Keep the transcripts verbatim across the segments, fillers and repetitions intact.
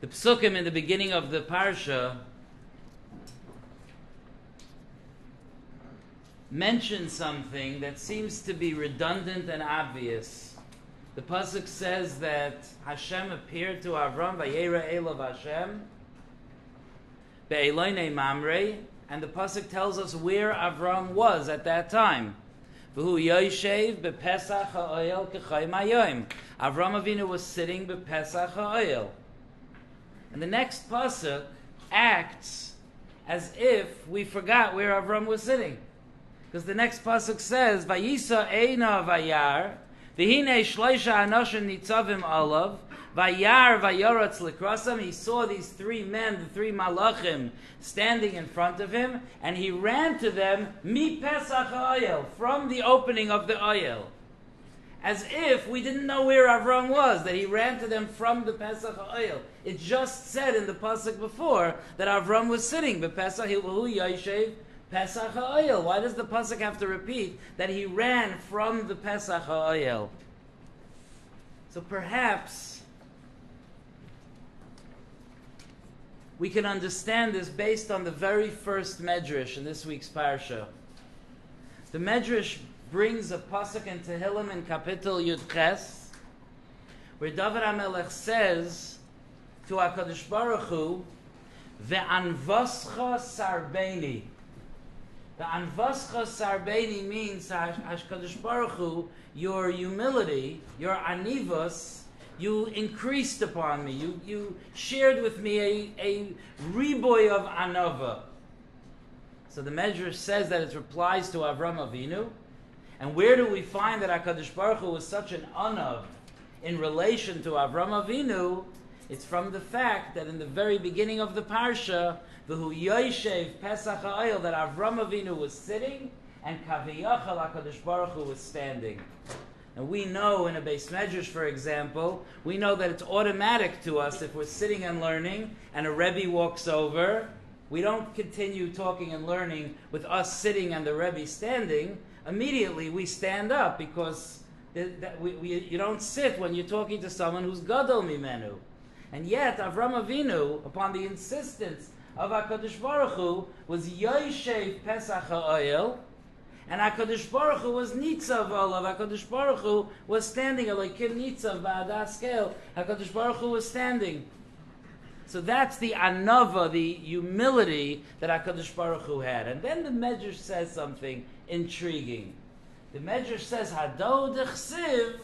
The psukim in the beginning of the parsha mention something that seems to be redundant and obvious. The pasuk says that Hashem appeared to Avram, Vayera Elov Hashem, Be'eloinei Mamre, and the pasuk tells us where Avram was at that time. V'hu Yoshev bePesach ha'oil k'chayim hayom. Avram Avinu was sitting bePesach ha'oil. And the next pasuk acts as if we forgot where Avram was sitting. Because the next pasuk says, Vayisa eina vayar, v'hine shloisha anoshin nitzavim olav, vayar vayoratz likrasam. He saw these three men, the three malachim, standing in front of him, and he ran to them, mi pesach ha'oil, from the opening of the oil. As if we didn't know where Avram was, that he ran to them from the Pesach ha'oil. It just said in the pasuk before that Avram was sitting, b'pesach hilhu yoshev Pesach ha'oil. Why does the pasuk have to repeat that he ran from the Pesach ha'oil? So perhaps we can understand this based on the very first medrash in this week's parsha. The medrash brings a pasuk in Tehillim in Kapitel Yud Ches, where David HaMelech says to HaKadosh Baruch Hu, Ve'anvascha sarbeini. The Anvascha sarbeini means, HaKadosh Baruch Hu, your humility, your anivos, you increased upon me. You, you shared with me a, a riboy of anava. So the Medrash says that it replies to Avram Avinu. And where do we find that HaKadosh Baruch Hu was such an anav in relation to Avram Avinu? It's from the fact that in the very beginning of the parsha, V'hu Yoshev Pesach ha'oil, that Avram Avinu was sitting and Kaviyachal HaKadosh Baruch Hu was standing. And we know in a Beis Medrash, for example, we know that it's automatic to us if we're sitting and learning and a Rebbe walks over. We don't continue talking and learning with us sitting and the Rebbe standing. Immediately we stand up because th- that we, we, you don't sit when you're talking to someone who's gadol mimenu. And yet Avram Avinu, upon the insistence of HaKadosh Baruch Hu, was Yoshev Pesach ha'oil, and HaKadosh Baruch Hu was Nitzav olav. HaKadosh Baruch Hu was standing, Elokim Nitzav ba'adas kel. HaKadosh Baruch Hu was standing. So that's the anava, the humility that HaKadosh Baruch Hu had. And then the Medrash says something intriguing. The Medrash says, Hado dechsiv.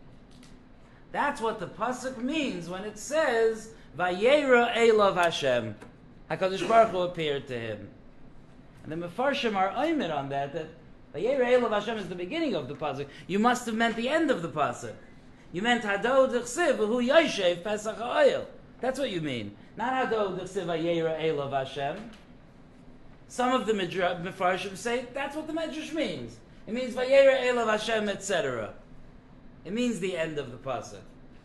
That's what the pasuk means when it says, Vayera Elov Hashem. HaKadosh Baruch Hu appeared to him. And the Mefarshim are oimed on that, that Vayera Elov Hashem is the beginning of the pasuk. You must have meant the end of the pasuk. You meant Hado dechsiv, V'hu Yoshev Pesach ha'oil. That's what you mean. Not Hado dechsiv Vayera Elov Hashem. Some of the Mefarshim say that's what the Medrash means. It means Vayera Elov Hashem, et cetera. It means the end of the pasuk.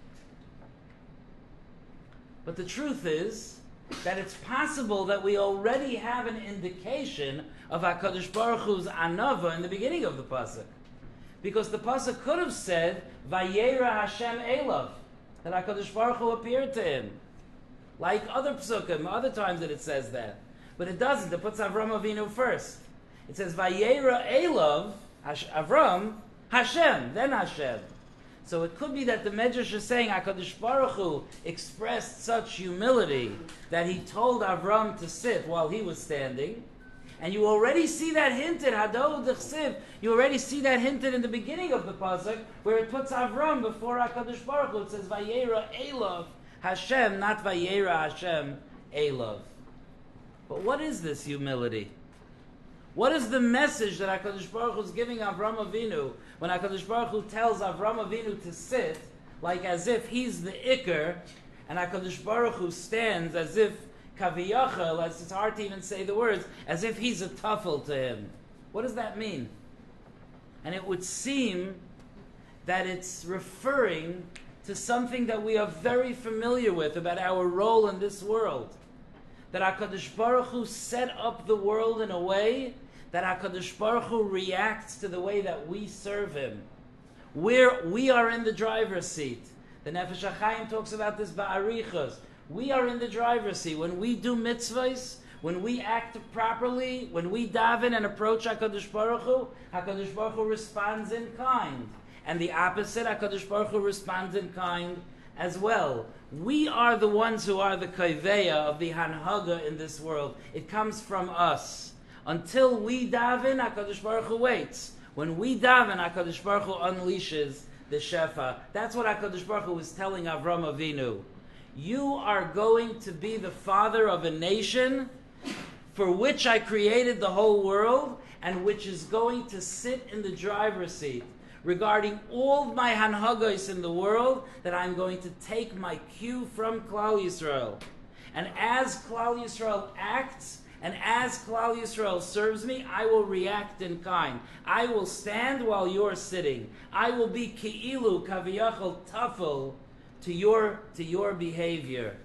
But the truth is that it's possible that we already have an indication of HaKadosh Baruch Hu's anava in the beginning of the pasuk. Because the pasuk could have said, Vayera Hashem Elov, that HaKadosh Baruch Hu appeared to him. Like other psukim, other times that it says that. But it doesn't. It puts Avram Avinu first. It says, Vayera Elov, Avram, Hashem, then Hashem. So it could be that the Medrash is saying HaKadosh Baruch Hu expressed such humility that he told Avram to sit while he was standing. And you already see that hinted, Hado dechsiv, you already see that hinted in the beginning of the pasuk, where it puts Avram before HaKadosh Baruch Hu. It says, Vayera Elov Hashem, not Vayera Hashem Elov. But what is this humility? What is the message that HaKadosh Baruch Hu is giving Avram Avinu when HaKadosh Baruch Hu tells Avram Avinu to sit, like as if he's the Iker, and HaKadosh Baruch Hu stands as if Kaviyachal, as it's hard to even say the words, as if he's a tuffle to him. What does that mean? And it would seem that it's referring to something that we are very familiar with about our role in this world. That HaKadosh Baruch Hu set up the world in a way that HaKadosh Baruch Hu reacts to the way that we serve Him. We're, we are in the driver's seat. The Nefesh HaChaim talks about this ba'arichos. We are in the driver's seat. When we do mitzvahs, when we act properly, when we daven and approach HaKadosh Baruch Hu, HaKadosh Baruch Hu responds in kind. And the opposite, HaKadosh Baruch Hu responds in kind as well. We are the ones who are the kaiveya of the hanhaga in this world. It comes from us. Until we daven, HaKadosh Baruch Hu waits. When we daven, HaKadosh Baruch Hu unleashes the shefa. That's what HaKadosh Baruch Hu was telling Avram Avinu. You are going to be the father of a nation for which I created the whole world and which is going to sit in the driver's seat regarding all of my hanhagos in the world, that I'm going to take my cue from Klal Yisrael. And as Klal Yisrael acts, and as Klal Yisrael serves me, I will react in kind. I will stand while you're sitting. I will be ki'ilu kaviyachol tafel to your, to your behavior.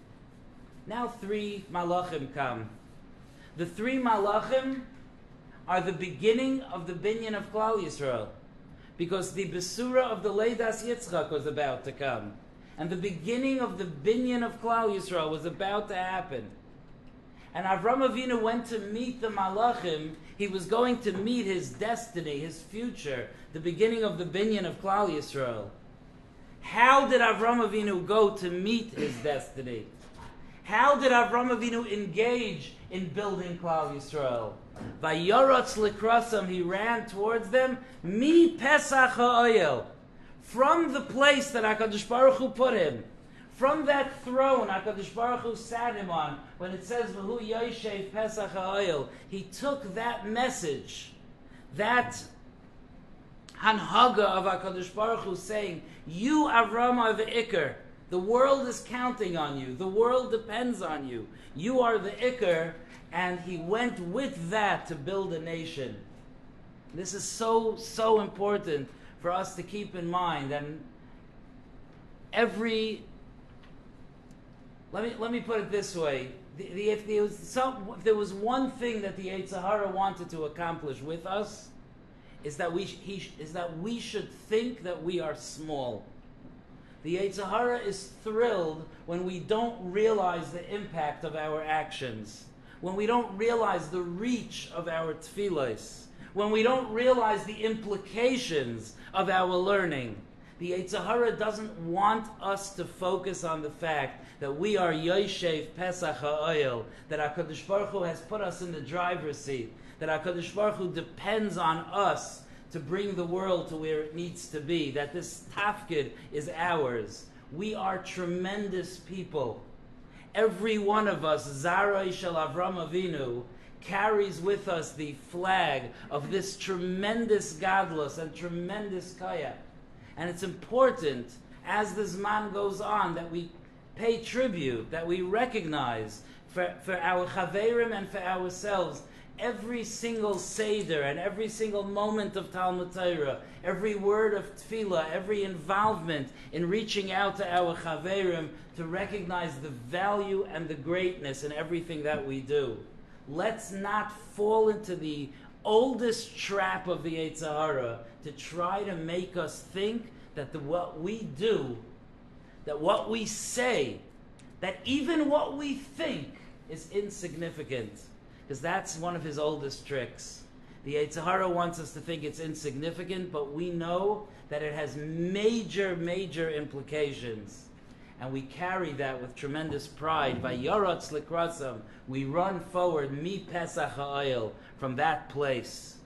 Now three malachim come. The three malachim are the beginning of the binyan of Klal Yisrael, because the Besura of the Leidas Yitzchak was about to come. And the beginning of the binyan of Klal Yisrael was about to happen. And Avram Avinu went to meet the Malachim. He was going to meet his destiny, his future, the beginning of the binyan of Klal Yisrael. How did Avram Avinu go to meet his destiny? How did Avram Avinu engage in building Klal Yisrael? Vayorotz likrasam, he ran towards them, mi Pesach ha'oyel, from the place that HaKadosh Baruch Hu put him, from that throne HaKadosh Baruch Hu sat him on, when it says V'hu Yoshev Pesach ha'oyel, he took that message, that hanhaga of HaKadosh Baruch Hu saying, you Avram are the Iker, the world is counting on you, the world depends on you, you are the Iker. And he went with that to build a nation. This is so, so important for us to keep in mind. And every, let me, let me put it this way. The, the, if, there was some, if there was one thing that the Yetzer Hara wanted to accomplish with us, is that we, he, is that we should think that we are small. The Yetzer Hara is thrilled when we don't realize the impact of our actions, when we don't realize the reach of our tefillos, when we don't realize the implications of our learning. The Yetzer Hara doesn't want us to focus on the fact that we are Yoshev Pesach ha'oyel, that HaKadosh Baruch Hu has put us in the driver's seat, that HaKadosh Baruch Hu depends on us to bring the world to where it needs to be, that this tafkid is ours. We are tremendous people. Every one of us, Zaroi Shel Avram Avinu, carries with us the flag of this tremendous gadlus and tremendous kaya. And it's important, as this man goes on, that we pay tribute, that we recognize for, for our chaverim and for ourselves, every single seder and every single moment of Talmud Torah, every word of tefillah, every involvement in reaching out to our chaverim to recognize the value and the greatness in everything that we do. Let's not fall into the oldest trap of the Yetzer Hara to try to make us think that the, what we do, that what we say, that even what we think is insignificant. Because that's one of his oldest tricks. The Yetzer Hara wants us to think it's insignificant, but we know that it has major, major implications. And we carry that with tremendous pride. Vayorotz likrasam, we run forward, mi Pesach ha'oyel, from that place.